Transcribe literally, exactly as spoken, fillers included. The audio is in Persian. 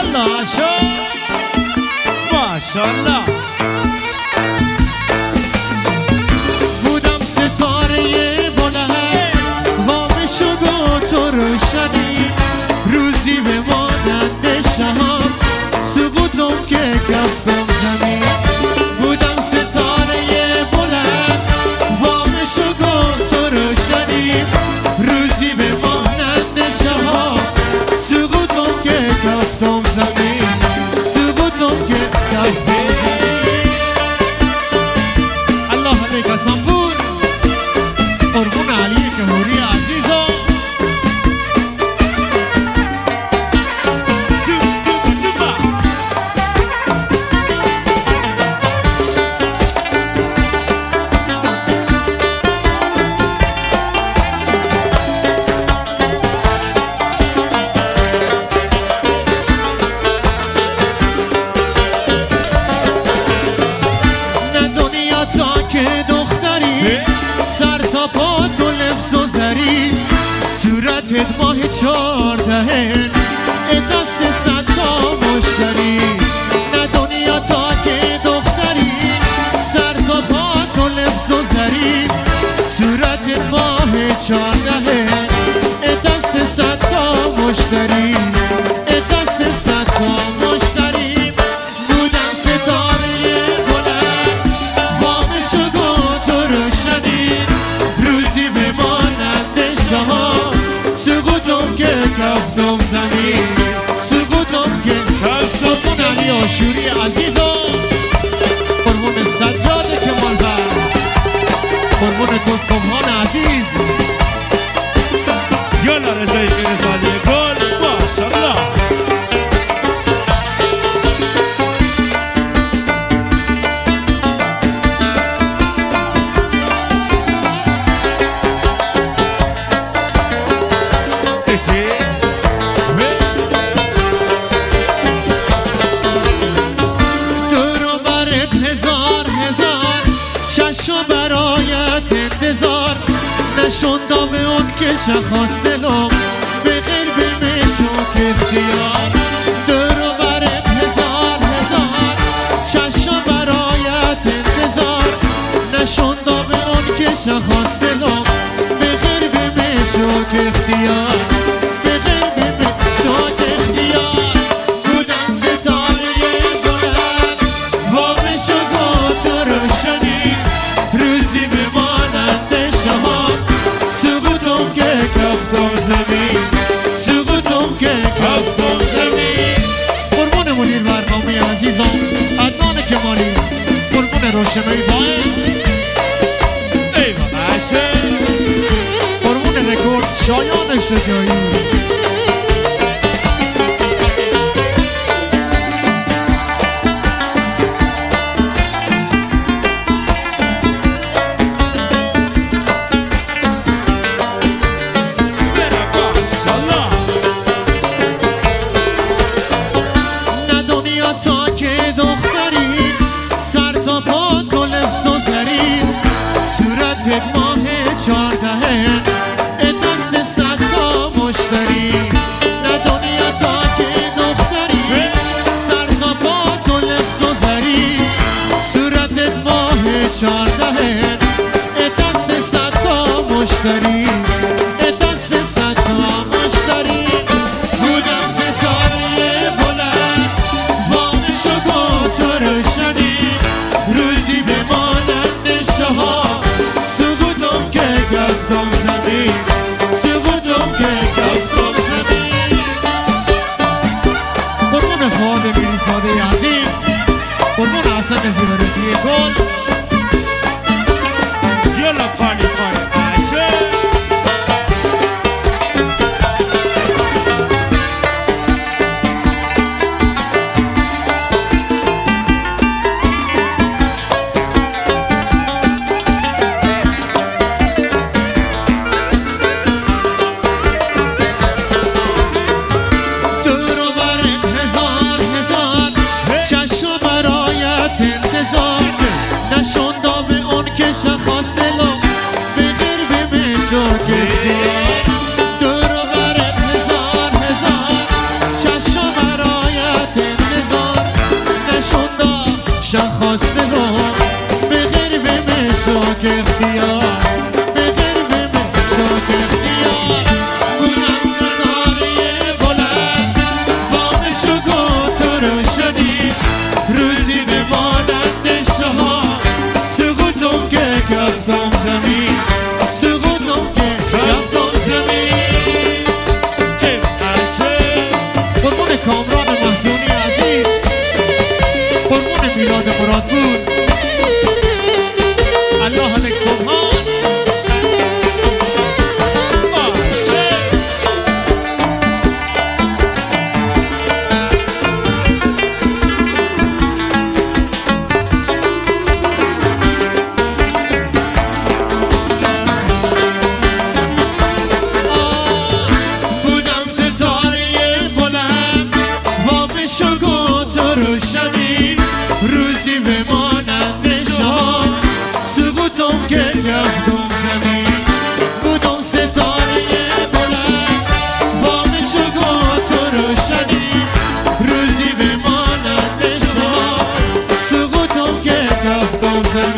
ماشاءالله شو ماشاءالله بودم ستاره بلند وامش و گوت و روشنی روزی به مانند شهاب سقوطم که کفتم زمین بودم ستاره بلند وامش و گوت و روشنی روزی به مانند شهاب سقوطم که کفتم زمین سقوطم که کفتم زمین الله علیک سنبور قربون علی جمهوری عزیزم که دختری سر تا پا تو لبس و زری صورتت ماه چارده دست صد تا مشتری نه دنیا تا که دختری سر تا پا تو لبس و زری صورتت ماه چارده دست صد تا مشتری دست صد تا مشتری بودم ستاره روزی به مانند شهاب سقوطم که کفتم زمین سقوطم که کفتم علی آشوری عزیزم قربون سجاد کمال بر قربون تو سبحان عزیز یالا رضای رضایی گل ماشاءالله چشم برایت انتظار نشوندا به اون که شخص دلم به قلب مشو که اختیار دور و برت هزار هزار چشم برایت انتظار نشوندا به اون که شخص دلم به قلب مشو که اختیار به قلب مشو که اختیار بودم ستاره بلند وامش و گوت و روشنی روزی به مانند شهاب سقوطم که کفتم زمین سقوطم که کفتم زمین قربون مدیر برنامه عزیزم عدنان کمالی قربون روشنایی باید ایوه باشه قربون رکورد شایان شجایی تا که دختری سر تا پا تو لبس و زری صورتت ماه چارده دست صد تا مشتری زمزمه